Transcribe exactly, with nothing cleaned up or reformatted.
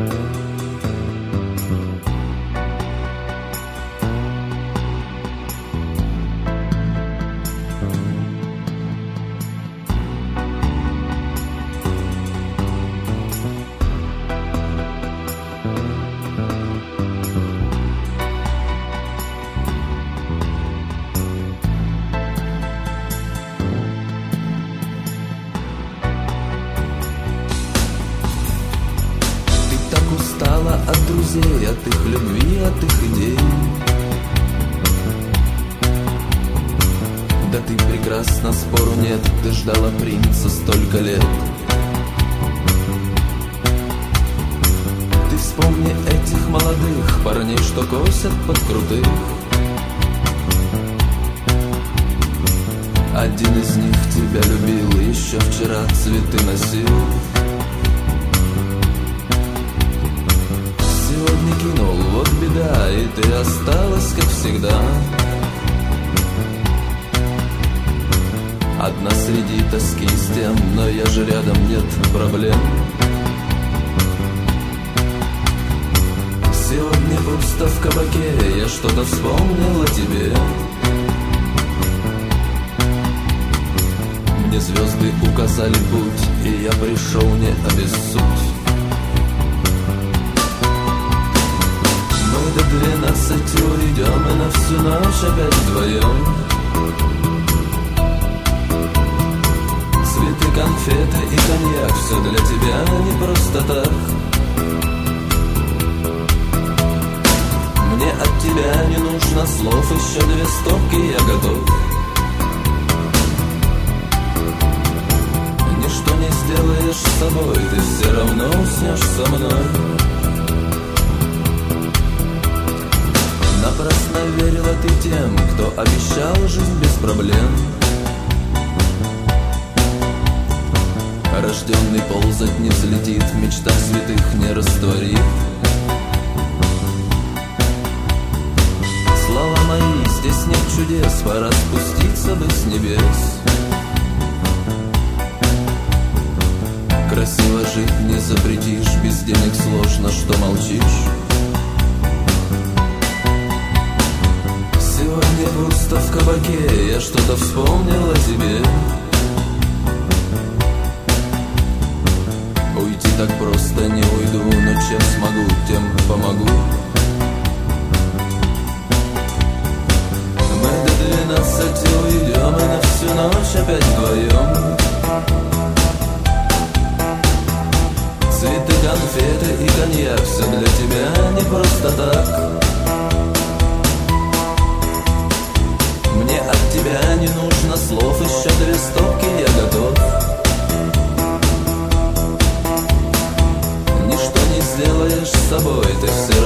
От друзей, от их любви, от их идей. Да ты прекрасна, спору нет, ты ждала принца столько лет. Ты вспомни этих молодых парней, что косят под крутых. Один из них тебя любил, еще вчера цветы носил. Сегодня кинул, вот беда, и ты осталась, как всегда, одна среди тоски с тем, но я же рядом, нет проблем. Сегодня пусто в кабаке, я что-то вспомнил о тебе. Мне звезды указали путь, и я пришел не обессудь. Мы до двенадцати уйдем, и на всю ночь опять вдвоем. Цветы, конфеты и коньяк, все для тебя не просто так. Мне от тебя не нужно слов, еще две стопки, я готов. Ничто не сделаешь с собой, ты все равно уснешь со мной. Напрасно верила ты тем, кто обещал жизнь без проблем. Рожденный ползать не взлетит, в мечтах святых не растворит. Слова мои, здесь нет чудес, пора спуститься бы с небес. Красиво жить не запретишь, без денег сложно, что молчишь. Сегодня пусто в кабаке, я что-то вспомнил о тебе. Уйти так просто не уйду, но чем смогу, тем помогу. Мы до двенадцати уйдем, и на всю ночь опять вдвоем. Цветы, конфеты и коньяк, все для тебя не просто так. Мне от тебя не нужно слов, еще две стопки, я готов. Ничто не сделаешь с собой, ты все